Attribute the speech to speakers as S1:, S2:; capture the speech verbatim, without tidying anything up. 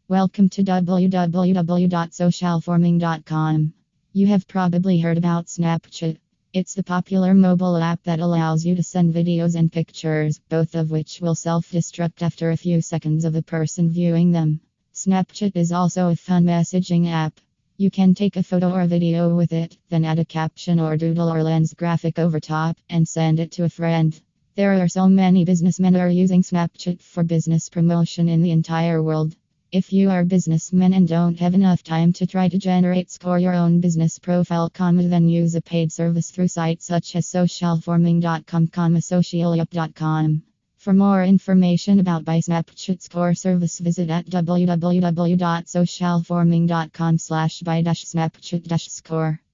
S1: Welcome to w w w dot social forming dot com. You have probably heard about Snapchat. It's the popular mobile app that allows you to send videos and pictures, both of which will self-destruct after a few seconds of a person viewing them. Snapchat is also a fun messaging app. You can take a photo or a video with it, then add a caption or doodle or lens graphic over top, and send it to a friend. There are so many businessmen who are using Snapchat for business promotion in the entire world. If you are a businessman and don't have enough time to try to generate score your own business profile, then use a paid service through sites such as social forming dot com, socialup dot com. For more information about Buy Snapchat Score service, visit at w w w dot social forming dot com slash buy Snapchat score.